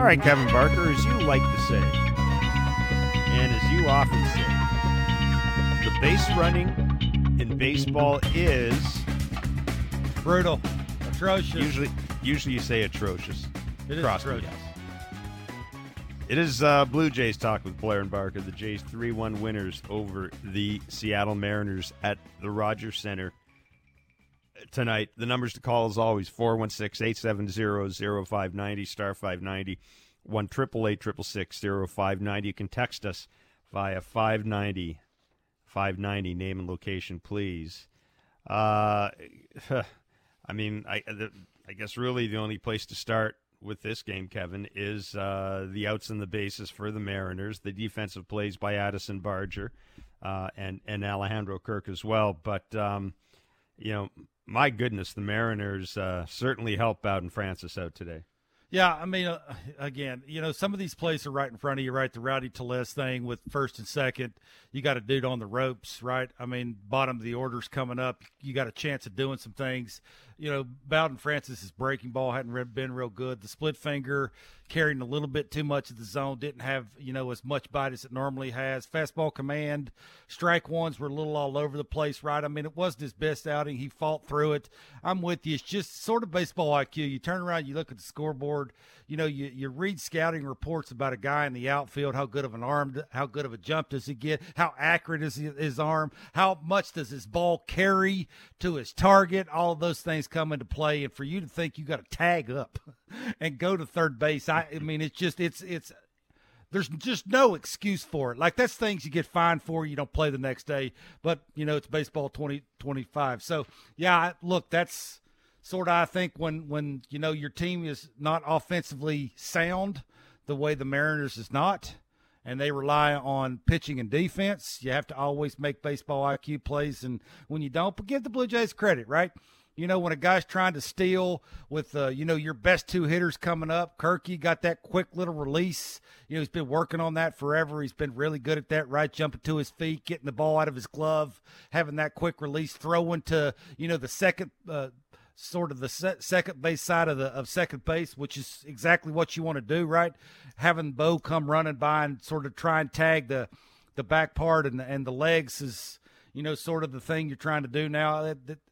All right, Kevin Barker, as you like to say, and as you often say, the base running in baseball is brutal, atrocious. Usually you say atrocious. It is atrocious. It is Blue Jays talk with Blair and Barker. The Jays 3-1 winners over the Seattle Mariners at the Rogers Center tonight. The numbers to call, as always, 416-870-0590, star 590, 1-888-666-0590. You can text us via 590, name and location, please. I guess really the only place to start with this game, Kevin, is the outs and the bases for the Mariners, the defensive plays by Addison Barger and Alejandro Kirk as well. But, my goodness, the Mariners certainly helped Bowden Francis out today. Yeah, I mean, again, some of these plays are right in front of you, right? The Rowdy Tellez thing with first and second. You got a dude on the ropes, right? I mean, bottom of the order's coming up. You got a chance of doing some things. Bowden Francis's breaking ball hadn't been real good. The split finger carrying a little bit too much of the zone, didn't have, as much bite as it normally has. Fastball command, strike ones were a little all over the place, right? I mean, it wasn't his best outing. He fought through it. I'm with you. It's just sort of baseball IQ. You turn around, you look at the scoreboard, you read scouting reports about a guy in the outfield, how good of an arm, how good of a jump does he get, how accurate is his arm, how much does his ball carry to his target, all of those things come into play. And for you to think you got to tag up and go to third base, I mean, it's there's just no excuse for it. Like, that's things you get fined for. You don't play the next day, but it's baseball 2025. So yeah, look, that's sort of, I think when your team is not offensively sound the way the Mariners is not, and they rely on pitching and defense, you have to always make baseball IQ plays. And when you don't, but give the Blue Jays credit, right? When a guy's trying to steal with, your best two hitters coming up, Kirky got that quick little release. He's been working on that forever. He's been really good at that, right? Jumping to his feet, getting the ball out of his glove, having that quick release, throwing to, the second, sort of the second base side of second base, which is exactly what you want to do, right? Having Bo come running by and sort of try and tag the back part and the legs is, sort of the thing you're trying to do now.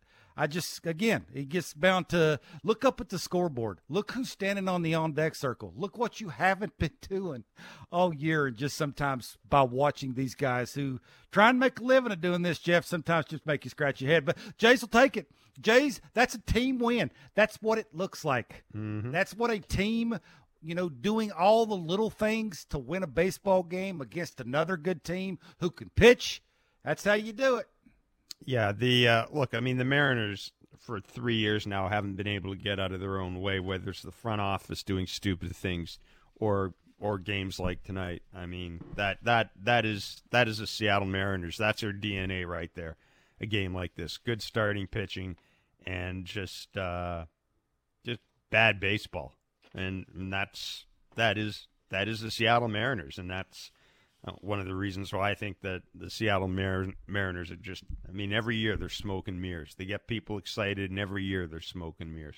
It gets bound to look up at the scoreboard. Look who's standing on the on-deck circle. Look what you haven't been doing all year. And just sometimes by watching these guys who try and make a living at doing this, Jeff, sometimes just make you scratch your head. But Jays will take it. Jays, that's a team win. That's what it looks like. Mm-hmm. That's what a team, doing all the little things to win a baseball game against another good team who can pitch. That's how you do it. Yeah, the Mariners for 3 years now haven't been able to get out of their own way, whether it's the front office doing stupid things or games like tonight. I mean, that is the Seattle Mariners. That's their DNA right there. A game like this, good starting pitching, and just bad baseball, and that is the Seattle Mariners, and that's one of the reasons why I think that the Seattle Mariners are just, every year they're smoke and mirrors. They get people excited, and every year they're smoke and mirrors.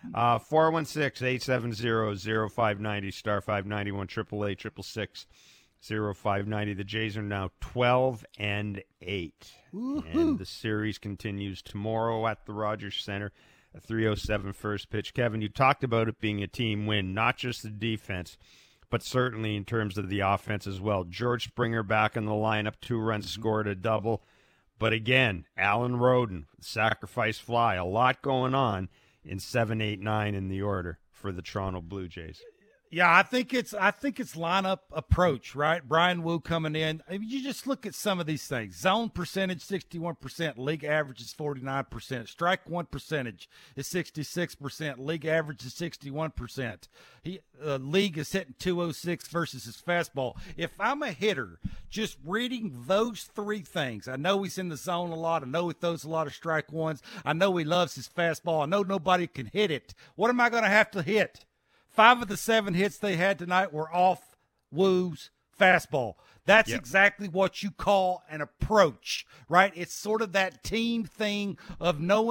416-870-0590, star 591, 888-666-0590. The Jays are now 12-8, and the series continues tomorrow at the Rogers Center, a 3:07 first pitch. Kevin, you talked about it being a team win, not just the defense, but certainly in terms of the offense as well. George Springer back in the lineup, 2 runs scored, a double. But again, Alan Roden, sacrifice fly, a lot going on in 7, 8, 9 in the order for the Toronto Blue Jays. Yeah, I think it's lineup approach, right? Brian Wu coming in. I mean, you just look at some of these things. Zone percentage, 61%. League average is 49%. Strike one percentage is 66%. League average is 61%. League is hitting 206 versus his fastball. If I'm a hitter, just reading those three things, I know he's in the zone a lot. I know he throws a lot of strike ones. I know he loves his fastball. I know nobody can hit it. What am I going to have to hit? 5 of the 7 hits they had tonight were off Wu's fastball. That's exactly what you call an approach, right? It's sort of that team thing of knowing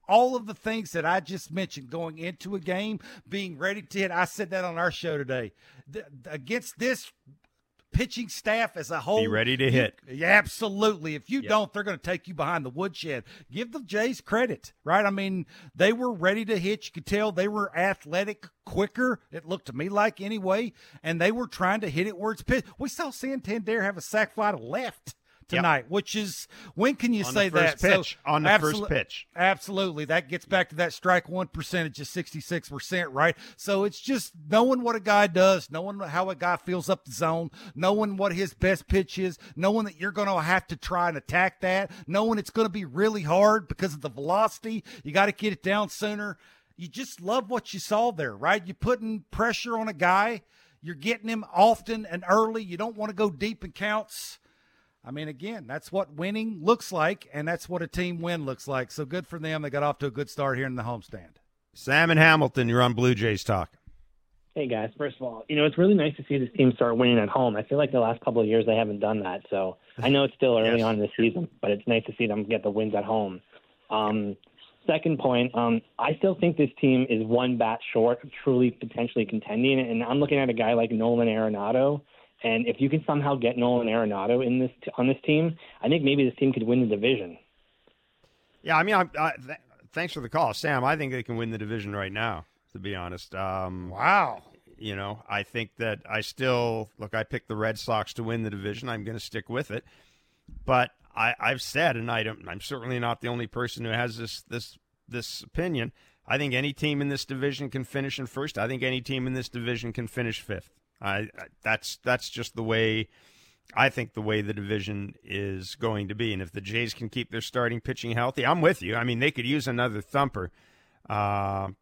all of the things that I just mentioned going into a game, being ready to hit. I said that on our show today. Against this pitching staff as a whole, be ready to hit. Yeah, absolutely. If you don't, they're going to take you behind the woodshed. Give the Jays credit, right? I mean, they were ready to hit. You could tell they were athletic, quicker. It looked to me like anyway, and they were trying to hit it where it's pitched. We saw Santander have a sac fly to left tonight, which is, when can you say that? On the first pitch. Absolutely. That gets back to that strike one percentage of 66%, right? So it's just knowing what a guy does, knowing how a guy feels up the zone, knowing what his best pitch is, knowing that you're going to have to try and attack that, knowing it's going to be really hard because of the velocity. You got to get it down sooner. You just love what you saw there, right? You're putting pressure on a guy. You're getting him often and early. You don't want to go deep in counts. I mean, again, that's what winning looks like, and that's what a team win looks like. So good for them. They got off to a good start here in the homestand. Sam and Hamilton, you're on Blue Jays Talk. Hey, guys. First of all, it's really nice to see this team start winning at home. I feel like the last couple of years they haven't done that. So I know it's still early on in the season, but it's nice to see them get the wins at home. Second point, I still think this team is one bat short of truly potentially contending, and I'm looking at a guy like Nolan Arenado. And if you can somehow get Nolan Arenado on this team, I think maybe this team could win the division. Yeah, I mean, thanks for the call, Sam. I think they can win the division right now, to be honest. Wow. I think that I picked the Red Sox to win the division. I'm going to stick with it. But I've said, and I'm certainly not the only person who has this opinion, I think any team in this division can finish in first. I think any team in this division can finish fifth. That's just the way I think the way the division is going to be. And if the Jays can keep their starting pitching healthy, I'm with you. I mean, they could use another thumper. The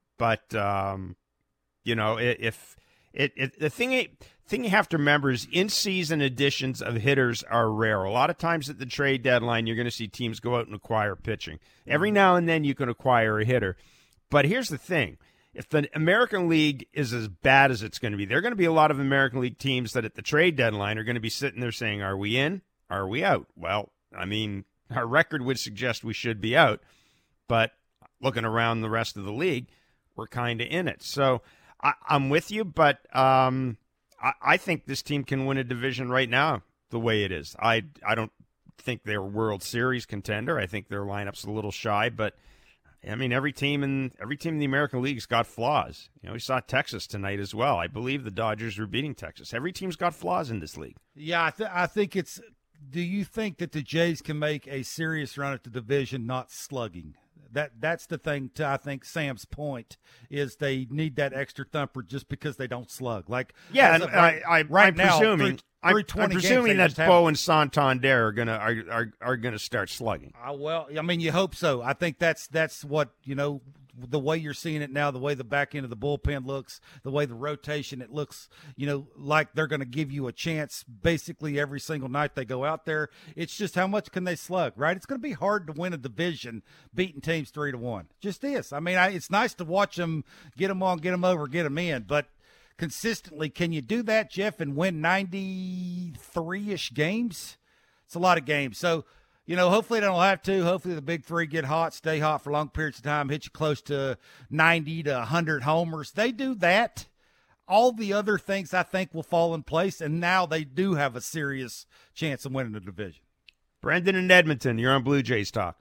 thing you have to remember is in-season additions of hitters are rare. A lot of times at the trade deadline, you're going to see teams go out and acquire pitching. Every now and then you can acquire a hitter. But here's the thing. If the American League is as bad as it's going to be, there are going to be a lot of American League teams that at the trade deadline are going to be sitting there saying, are we in? Are we out? Well, I mean, our record would suggest we should be out. But looking around the rest of the league, we're kind of in it. So I'm with you, but I think this team can win a division right now the way it is. I don't think they're a World Series contender. I think their lineup's a little shy, but I mean, every team in the American League's got flaws. We saw Texas tonight as well. I believe the Dodgers were beating Texas. Every team's got flaws in this league. Yeah, I think it's – do you think that the Jays can make a serious run at the division not slugging? That's the thing, I think Sam's point is they need that extra thumper just because they don't slug. I'm presuming that Bo and Santander are gonna start slugging. Well, I mean, you hope so. I think that's what the way you're seeing it now, the way the back end of the bullpen looks, the way the rotation, it looks, like they're going to give you a chance basically every single night they go out there. It's just how much can they slug, right? It's going to be hard to win a division beating teams 3-1. Just is. I mean, it's nice to watch them, get them on, get them over, get them in, but consistently, can you do that, Jeff, and win 93-ish games? It's a lot of games. So, hopefully they don't have to. Hopefully the big three get hot, stay hot for long periods of time, hit you close to 90 to 100 homers. They do that. All the other things I think will fall in place, and now they do have a serious chance of winning the division. Brendan in Edmonton, you're on Blue Jays Talk.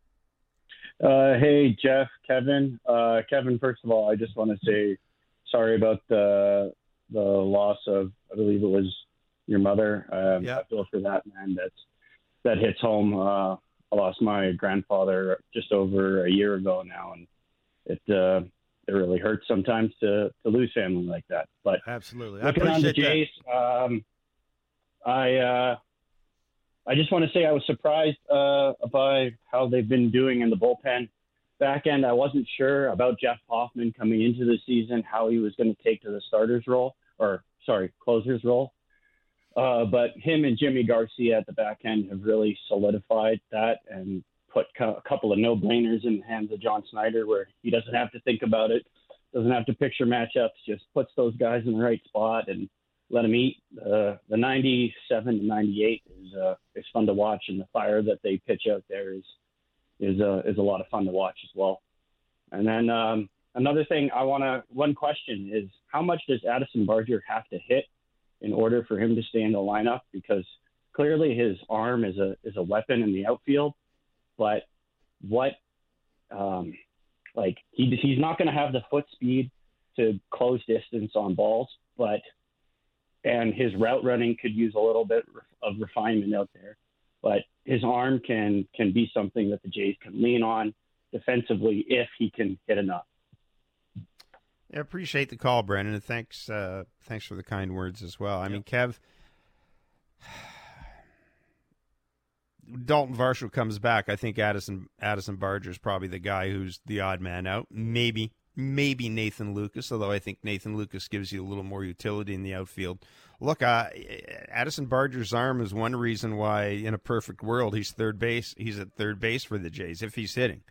Hey, Jeff, Kevin. Kevin, first of all, I just want to say sorry about the loss of, I believe it was your mother. I feel for that, man. That hits home. I lost my grandfather just over a year ago now, and it really hurts sometimes to lose family like that. But absolutely, I appreciate the Jays, I just want to say I was surprised by how they've been doing in the bullpen. Back end, I wasn't sure about Jeff Hoffman coming into the season, how he was going to take to the closer's role. But him and Jimmy Garcia at the back end have really solidified that and put a couple of no-brainers in the hands of John Snyder where he doesn't have to think about it, doesn't have to picture matchups, just puts those guys in the right spot and let them eat. The 97 to 98 is fun to watch, and the fire that they pitch out there is a lot of fun to watch as well. And then another thing one question is, how much does Addison Barger have to hit in order for him to stay in the lineup? Because clearly his arm is a weapon in the outfield, but he's not going to have the foot speed to close distance on balls, and his route running could use a little bit of refinement out there, but his arm can be something that the Jays can lean on defensively if he can hit enough. I appreciate the call, Brendan, and thanks for the kind words as well. I mean, Kev, Dalton Varsho comes back. I think Addison Barger is probably the guy who's the odd man out. Maybe Nathan Lucas, although I think Nathan Lucas gives you a little more utility in the outfield. Look, Addison Barger's arm is one reason why, in a perfect world, he's third base. He's at third base for the Jays if he's hitting.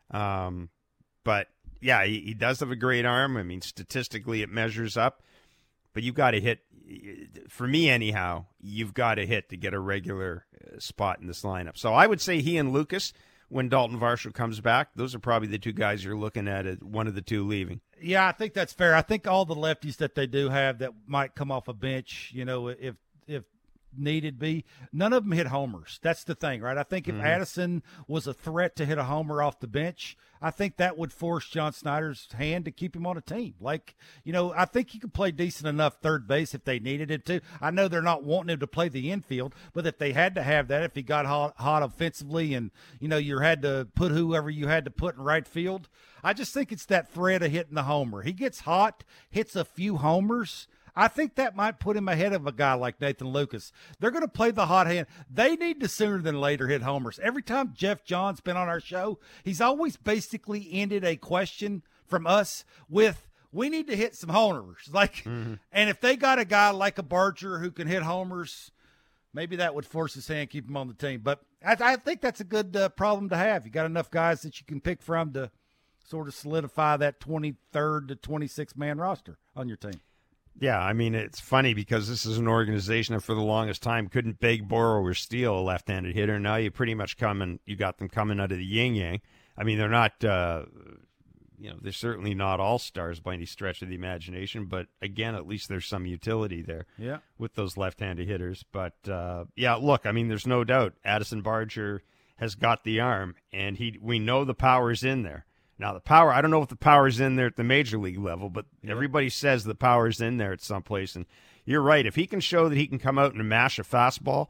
But yeah, he does have a great arm. I mean, statistically, it measures up. But you've got to hit, for me anyhow, you've got to hit to get a regular spot in this lineup. So I would say he and Lucas, when Dalton Varsho comes back, those are probably the two guys you're looking at one of the two leaving. Yeah, I think that's fair. I think all the lefties that they do have that might come off a bench, if needed be, none of them hit homers. That's the thing, right? I think if Addison was a threat to hit a homer off the bench, I think that would force John Snyder's hand to keep him on a team. I think he could play decent enough third base if they needed it to. I know they're not wanting him to play the infield, but if they had to have that, if he got hot offensively and, you had to put whoever you had to put in right field, I just think it's that threat of hitting the homer. He gets hot, hits a few homers, I think that might put him ahead of a guy like Nathan Lucas. They're going to play the hot hand. They need to sooner than later hit homers. Every time Jeff John's been on our show, he's always basically ended a question from us with, we need to hit some homers. And if they got a guy like a Barger who can hit homers, maybe that would force his hand, keep him on the team. But I think that's a good problem to have. You got enough guys that you can pick from to sort of solidify that 23rd to 26th man roster on your team. Yeah, I mean, it's funny because this is an organization that for the longest time couldn't beg, borrow, or steal a left-handed hitter. Now you pretty much you got them coming out of the yin-yang. I mean, they're not, they're certainly not all-stars by any stretch of the imagination, but again, at least there's some utility there with those left-handed hitters. But, look, I mean, there's no doubt Addison Barger has got the arm, and we know the power's in there. Now, the power, I don't know if the power's in there at the major league level, but everybody says the power's in there at some place. And you're right. If he can show that he can come out and mash a fastball,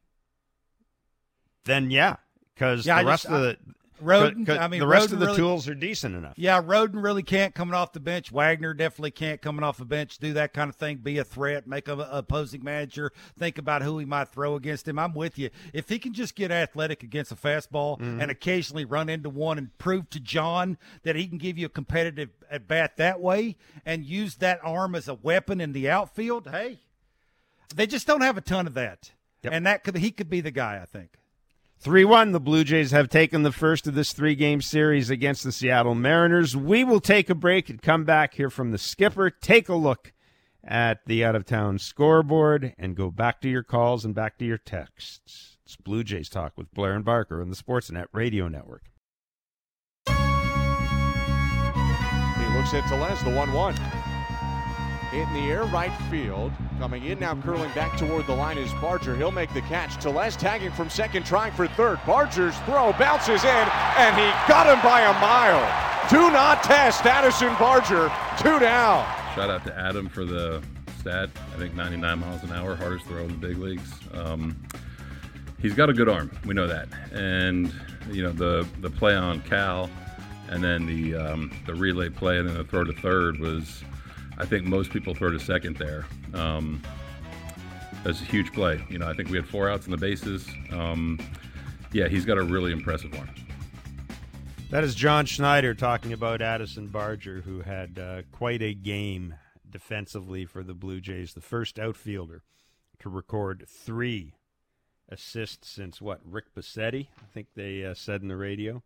then because the rest of the tools are decent enough. Yeah, Roden really can't coming off the bench. Wagner definitely can't coming off the bench, do that kind of thing, be a threat, make an opposing manager think about who he might throw against him. I'm with you. If he can just get athletic against a fastball and occasionally run into one and prove to John that he can give you a competitive at bat that way and use that arm as a weapon in the outfield, hey, they just don't have a ton of that. Yep. And he could be the guy, I think. 3-1, the Blue Jays have taken the first of this 3-game series against the Seattle Mariners. We will take a break and come back here from the skipper, take a look at the out-of-town scoreboard, and go back to your calls and back to your texts. It's Blue Jays Talk with Blair and Barker on the Sportsnet Radio Network. He looks at Tellez, the 1-1. Hit in the air, right field. Coming in now, curling back toward the line is Barger. He'll make the catch. Tellez tagging from second, trying for third. Barger's throw bounces in, and he got him by a mile. Do not test Addison Barger. 2 down. Shout out to Adam for the stat. I think 99 miles an hour, hardest throw in the big leagues. He's got a good arm. We know that. And, the play on Cal and then the relay play and then the throw to third was, I think most people throw to second there. That's a huge play. I think we had 4 outs in the bases. He's got a really impressive one. That is John Schneider talking about Addison Barger, who had quite a game defensively for the Blue Jays. The first outfielder to record 3 assists since Rick Bassetti, I think they said in the radio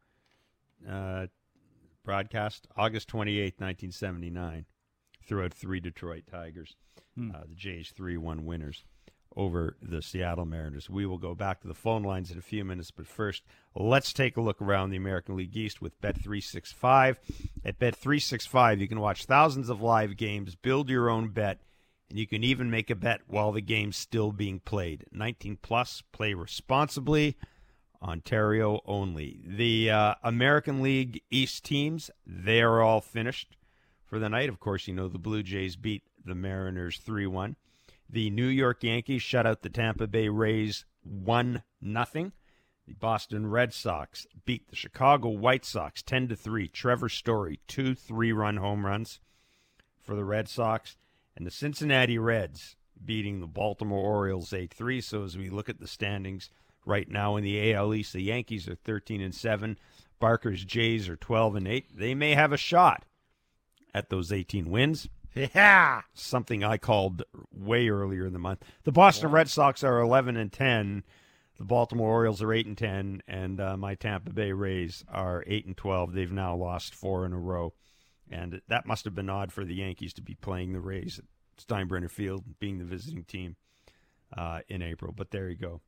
broadcast, August 28th, 1979. Throughout 3 Detroit Tigers. The Jays 3-1 winners. over the Seattle Mariners. We will go back to the phone lines in a few minutes, but first, let's take a look around the American League East with Bet365. At Bet365, you can watch thousands of live games, build your own bet, and you can even make a bet while the game's still being played. 19 plus, play responsibly, Ontario only. The American League East teams, they are all finished for the night. Of course, you know the Blue Jays beat the Mariners 3-1. The New York Yankees shut out the Tampa Bay Rays 1-0. The Boston Red Sox beat the Chicago White Sox 10-3. Trevor Story, 2 3-run home runs for the Red Sox. And the Cincinnati Reds beating the Baltimore Orioles 8-3. So as we look at the standings right now in the AL East, the Yankees are 13-7. Barker's Jays are 12-8. They may have a shot at those 18 wins. Yeah. Something I called way earlier in the month. The Boston Red Sox are 11-10. The Baltimore Orioles are 8-10, and my Tampa Bay Rays are 8-12. They've now lost 4 in a row, and that must have been odd for the Yankees to be playing the Rays at Steinbrenner Field, being the visiting team in April. But there you go.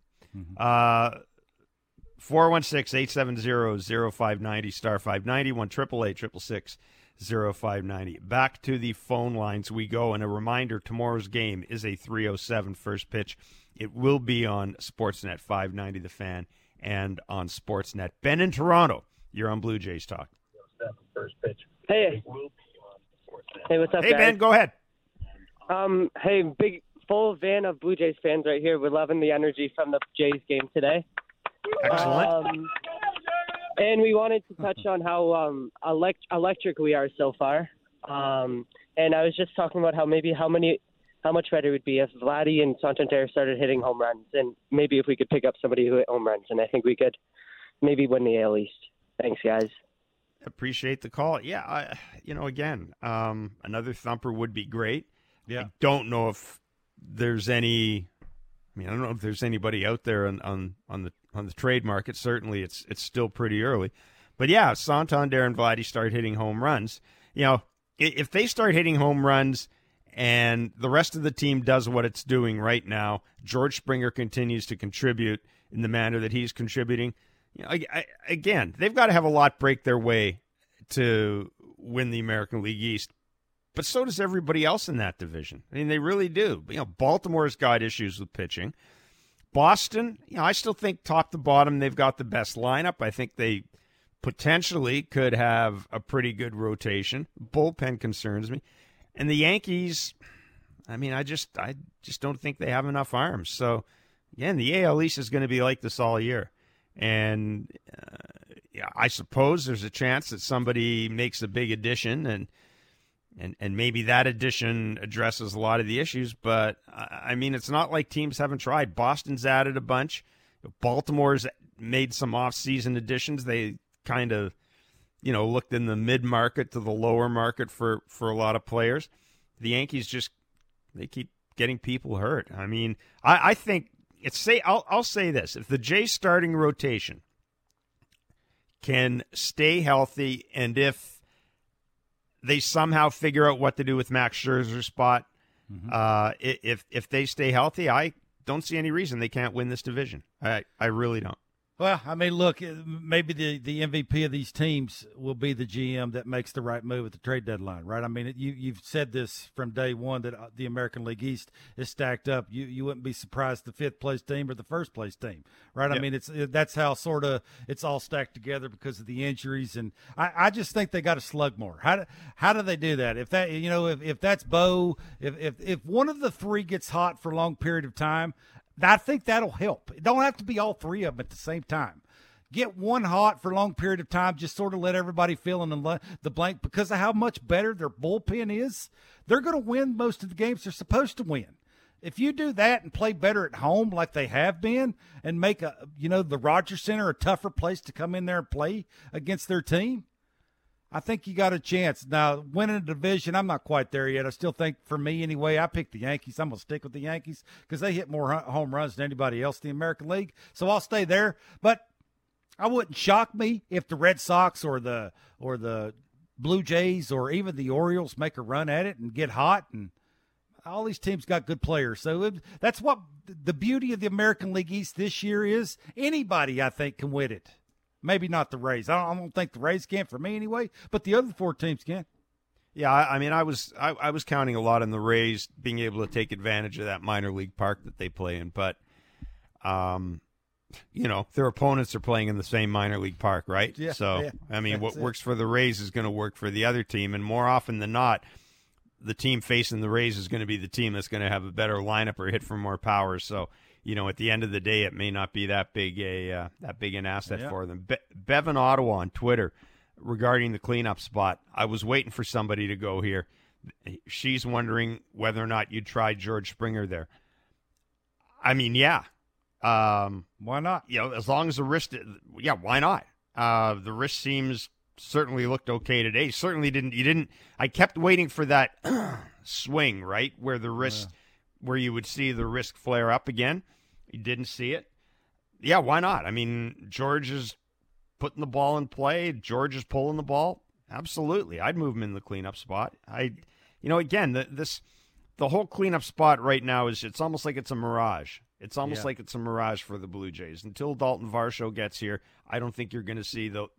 416-870-0590, star 590, 1-888-866-0590. Back to the phone lines we go, and a reminder, tomorrow's game is a 3:07 first pitch. It will be on Sportsnet 590 The Fan and on Sportsnet. Ben in Toronto, you're on Blue Jays Talk. First pitch. Hey. Hey, what's up, Hey, guys? Ben, go ahead. Hey, big full van of Blue Jays fans right here. We're loving the energy from the Jays game today. Excellent. And we wanted to touch on how electric we are so far. And I was just talking about how much better it would be if Vladdy and Santander started hitting home runs, and maybe if we could pick up somebody who hit home runs, and I think we could maybe win the AL East. Thanks, guys. Appreciate the call. Yeah, again, another thumper would be great. Yeah. I don't know if there's any. I don't know if there's anybody out there on the trade market. Certainly, it's still pretty early. But yeah, Santander and Vladdy start hitting home runs. If they start hitting home runs and the rest of the team does what it's doing right now, George Springer continues to contribute in the manner that he's contributing. Again, they've got to have a lot break their way to win the American League East. But so does everybody else in that division. I mean, they really do. Baltimore's got issues with pitching. Boston, I still think top to bottom they've got the best lineup. I think they potentially could have a pretty good rotation. Bullpen concerns me. And the Yankees, I just don't think they have enough arms. So, again, the AL East is going to be like this all year. And I suppose there's a chance that somebody makes a big addition and maybe that addition addresses a lot of the issues. But, it's not like teams haven't tried. Boston's added a bunch. Baltimore's made some off-season additions. They kind of, looked in the mid-market to the lower market for a lot of players. The Yankees they keep getting people hurt. I think I'll say this. If the Jays starting rotation can stay healthy, and if they somehow figure out what to do with Max Scherzer's spot, if they stay healthy, I don't see any reason they can't win this division. I really don't. Well, look, maybe the MVP of these teams will be the GM that makes the right move at the trade deadline, right? You've said this from day one that the American League East is stacked up. You wouldn't be surprised the fifth place team or the first place team, right? Yep. That's how sort of it's all stacked together because of the injuries, and I just think they got to slug more. How do they do that? If that if that's Bo, if one of the three gets hot for a long period of time, I think that'll help. It don't have to be all three of them at the same time. Get one hot for a long period of time, just sort of let everybody fill in the blank because of how much better their bullpen is. They're going to win most of the games they're supposed to win. If you do that and play better at home like they have been and make the Rogers Center a tougher place to come in there and play against their team, I think you got a chance. Now, winning a division, I'm not quite there yet. I still think, for me anyway, I picked the Yankees. I'm going to stick with the Yankees because they hit more home runs than anybody else in the American League. So I'll stay there. But I wouldn't shock me if the Red Sox or the Blue Jays or even the Orioles make a run at it and get hot. And All these teams got good players. So that's what the beauty of the American League East this year is. Anybody, I think, can win it. Maybe not the Rays. I don't think the Rays can for me anyway, but the other 4 teams can. Yeah, I mean, I was counting a lot on the Rays being able to take advantage of that minor league park that they play in, but their opponents are playing in the same minor league park, right? Yeah. So, yeah, I mean, what works for the Rays is going to work for the other team, and more often than not, the team facing the Rays is going to be the team that's going to have a better lineup or hit for more power. So, at the end of the day, it may not be that big an asset for them. Bevan Ottawa on Twitter regarding the cleanup spot. I was waiting for somebody to go here. She's wondering whether or not you'd try George Springer there. I mean, yeah. Why not? As long as the wrist, why not? The wrist certainly looked okay today. Certainly didn't. I kept waiting for that swing, right, where the wrist, where you would see the wrist flare up again. You didn't see it. Yeah, why not? I mean, George is putting the ball in play. George is pulling the ball. Absolutely, I'd move him in the cleanup spot. Again, the whole cleanup spot right now it's almost like it's a mirage. It's almost like it's a mirage for the Blue Jays. Until Dalton Varsho gets here, I don't think you're going to see the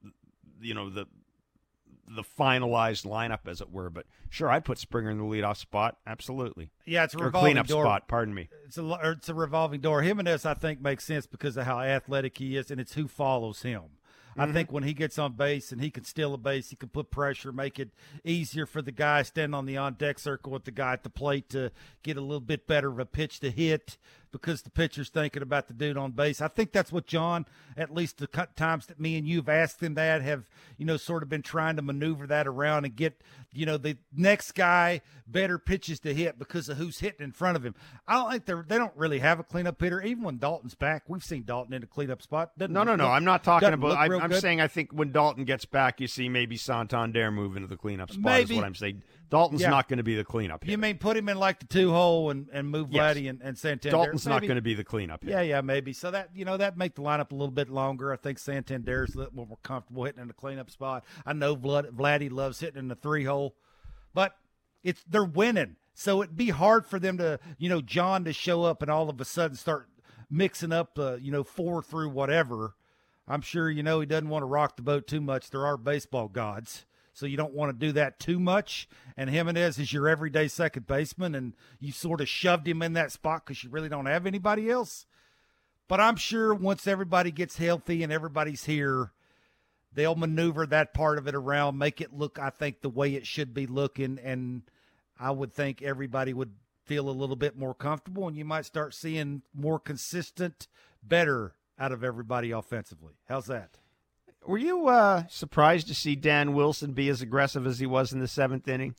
finalized lineup, as it were. But sure, I'd put Springer in the leadoff spot. Absolutely. Yeah, it's a revolving cleanup door. Spot. Pardon me. It's a revolving door. Jimenez, I think, makes sense because of how athletic he is, and it's who follows him. I think when he gets on base and he can steal a base, he can put pressure, make it easier for the guy standing on the on-deck circle with the guy at the plate to get a little bit better of a pitch to hit because the pitcher's thinking about the dude on base. I think that's what John, at least the times that me and you have asked him that, have, sort of been trying to maneuver that around and get, the next guy better pitches to hit because of who's hitting in front of him. I don't think they don't really have a cleanup hitter. Even when Dalton's back, we've seen Dalton in a cleanup spot. No. I'm not talking about. I'm saying I think when Dalton gets back, you see maybe Santander move into the cleanup spot. Maybe. Is what I'm saying. Dalton's not going to be the cleanup hitter. You mean put him in like the 2-hole and move Vladdy and Santander? Dalton's not going to be the cleanup hitter. Yeah, maybe. So that that make the lineup a little bit longer. I think Santander's a little more comfortable hitting in the cleanup spot. I know Vladdy loves hitting in the 3-hole, but they're winning. So it'd be hard for them to, John to show up and all of a sudden start mixing up, 4 through whatever. I'm sure, he doesn't want to rock the boat too much. There are baseball gods, so you don't want to do that too much. And Jimenez is your everyday second baseman, and you sort of shoved him in that spot because you really don't have anybody else. But I'm sure once everybody gets healthy and everybody's here, they'll maneuver that part of it around, make it look, I think, the way it should be looking, and I would think everybody would feel a little bit more comfortable, and you might start seeing more consistent, better out of everybody offensively. How's that? Were you surprised to see Dan Wilson be as aggressive as he was in the 7th inning?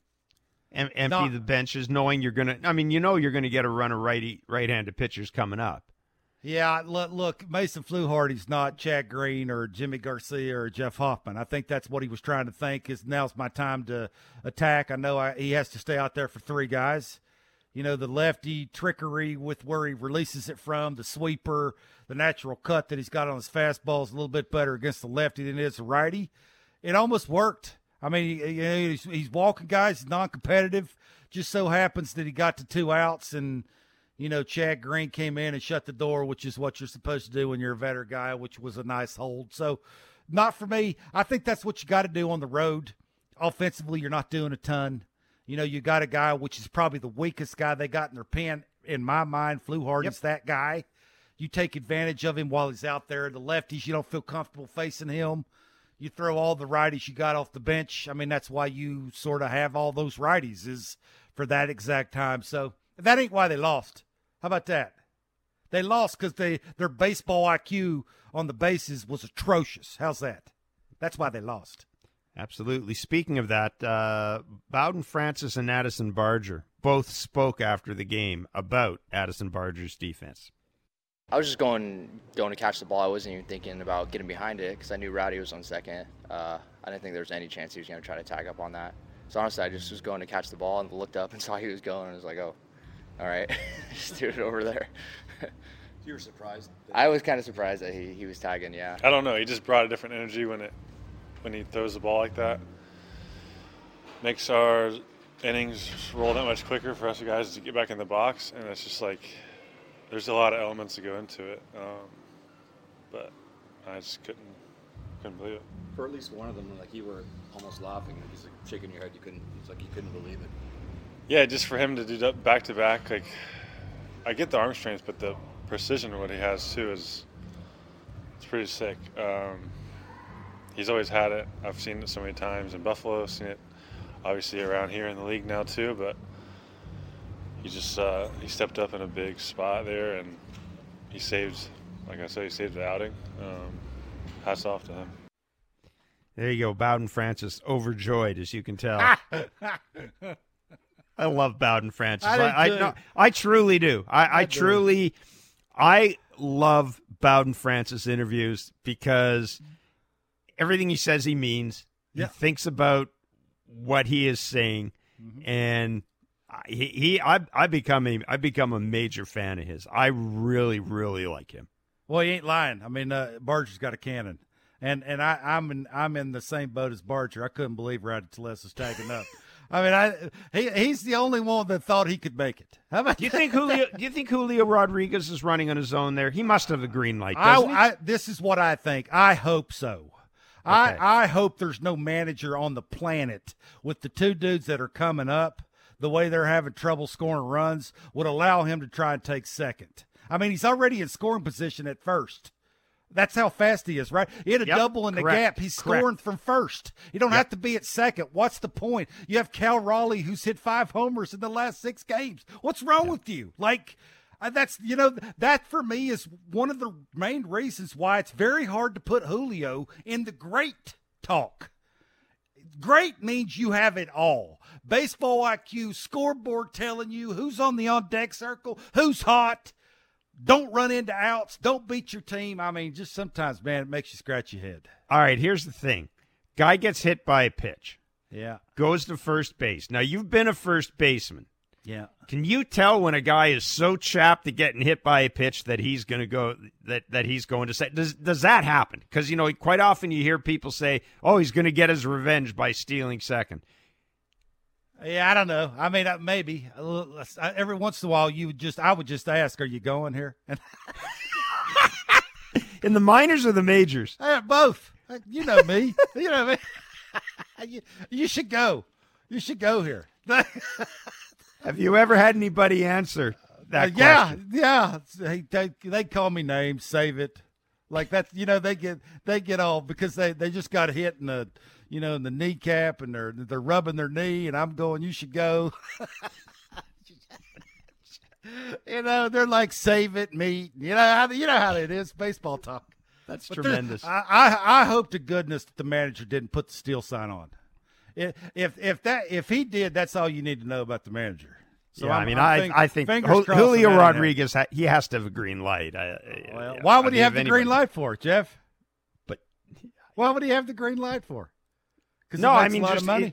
Empty the benches, knowing you're going to – I mean, you're going to get a run of right-handed pitchers coming up. Yeah, look, Mason Fluharty's not Chad Green or Jimmy Garcia or Jeff Hoffman. I think that's what he was trying to think is now's my time to attack. I know he has to stay out there for 3 guys. The lefty trickery with where he releases it from, the sweeper, the natural cut that he's got on his fastball is a little bit better against the lefty than it is the righty. It almost worked. I mean, he's walking guys, he's non-competitive. Just so happens that he got to 2 outs and, Chad Green came in and shut the door, which is what you're supposed to do when you're a veteran guy, which was a nice hold. So not for me. I think that's what you got to do on the road. Offensively, you're not doing a ton. You got a guy, which is probably the weakest guy they got in their pen, in my mind. Fluharty's that guy. You take advantage of him while he's out there. The lefties, you don't feel comfortable facing him. You throw all the righties you got off the bench. I mean, that's why you sort of have all those righties is for that exact time. So that ain't why they lost. How about that? They lost because their baseball IQ on the bases was atrocious. How's that? That's why they lost. Absolutely. Speaking of that, Bowden Francis and Addison Barger both spoke after the game about Addison Barger's defense. I was just going to catch the ball. I wasn't even thinking about getting behind it because I knew Rowdy was on second. I didn't think there was any chance he was going to try to tag up on that. So honestly, I just was going to catch the ball and looked up and saw he was going and was like, oh, all right, just do it over there. You were surprised? I was kind of surprised that he was tagging, yeah. I don't know. He just brought a different energy when he throws the ball like that. Makes our innings roll that much quicker for us guys to get back in the box, and it's just like there's a lot of elements that go into it. But I just couldn't believe it. For at least one of them, like you were almost laughing and just like shaking your head. It's like you couldn't believe it. Yeah, just for him to do that back to back, like I get the arm strength, but the precision of what he has too it's pretty sick. He's always had it. I've seen it so many times in Buffalo. I've seen it obviously around here in the league now too. But he just he stepped up in a big spot there, and he saved. Like I said, he saved the outing. Hats off to him. There you go, Bowden Francis, overjoyed, as you can tell. I love Bowden Francis. I truly do. I love Bowden Francis interviews because everything he says he means. Yeah. He thinks about what he is saying, and I become a major fan of his. I really, really like him. Well, he ain't lying. I mean, Barger's got a cannon, and I'm in the same boat as Barger. I couldn't believe Rowdy Tellez was tagging up. I mean, he's the only one that thought he could make it. How about Do you think Julio Rodriguez is running on his own there? He must have a green light, doesn't he? This is what I think. I hope so. Okay. I hope there's no manager on the planet with the two dudes that are coming up, the way they're having trouble scoring runs, would allow him to try and take second. I mean, he's already in scoring position at first. That's how fast he is, right? He had a double in the gap. He's scoring from first. You don't have to be at second. What's the point? You have Cal Raleigh, who's hit 5 homers in the last 6 games. What's wrong with you? Like, that's, that for me is one of the main reasons why it's very hard to put Julio in the great talk. Great means you have it all. Baseball IQ, scoreboard telling you who's on the on-deck circle, who's hot. Don't run into outs. Don't beat your team. I mean, just sometimes, man, it makes you scratch your head. All right, here's the thing. Guy gets hit by a pitch. Yeah. Goes to first base. Now, you've been a first baseman. Yeah. Can you tell when a guy is so chapped at getting hit by a pitch that he's going to go that he's going to say? Does that happen? Because, quite often you hear people say, oh, he's going to get his revenge by stealing second. Yeah, I don't know. I mean, maybe every once in a while I would just ask, "Are you going here?" In the minors or the majors? Both. You know me. You know me. You should go. You should go here. Have you ever had anybody answer that question? Yeah. They call me names. Save it. Like that. They get all because they just got hit in the. In the kneecap, and they're rubbing their knee, and I'm going, you should go. They're like, save it, meet. You know how it is, baseball talk. That's tremendous. I hope to goodness that the manager didn't put the steal sign on. If he did, that's all you need to know about the manager. So yeah, I think Julio Rodriguez, he has to have a green light. Why would he have the green light for, Jeff? But why would he have the green light for? No, I mean, a lot of money.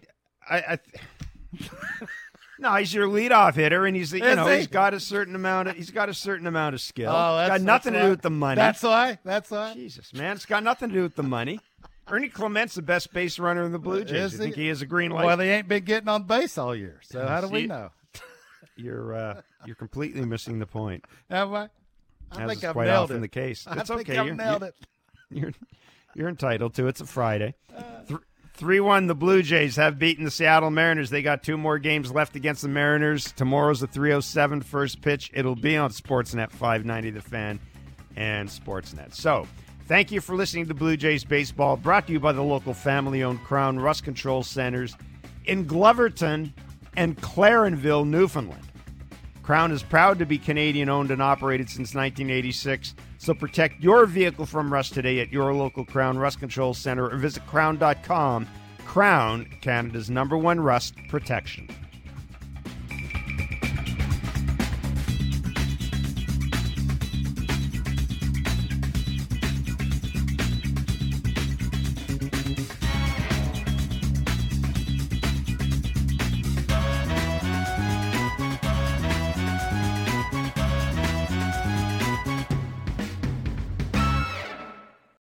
No, he's your leadoff hitter, and he's got a certain amount of skill. Oh, it's got nothing to do with the money. That's why. Jesus, man, it's got nothing to do with the money. Ernie Clement's the best base runner in the Blue Jays. You think he has a green light? Well, they ain't been getting on base all year, so how do we know? You're completely missing the point. Am I? I think I've quite nailed often it. the case. It's I think okay. I've nailed it. You're entitled to. It's a Friday. 3-1, the Blue Jays have beaten the Seattle Mariners. They got 2 more games left against the Mariners. Tomorrow's the 3:07 first pitch. It'll be on Sportsnet 590 The Fan and Sportsnet. So, thank you for listening to Blue Jays Baseball, brought to you by the local family-owned Crown Rust Control Centers in Gloverton and Clarenville, Newfoundland. Crown is proud to be Canadian-owned and operated since 1986. So protect your vehicle from rust today at your local Crown Rust Control Center or visit crown.com. Crown, Canada's #1 rust protection.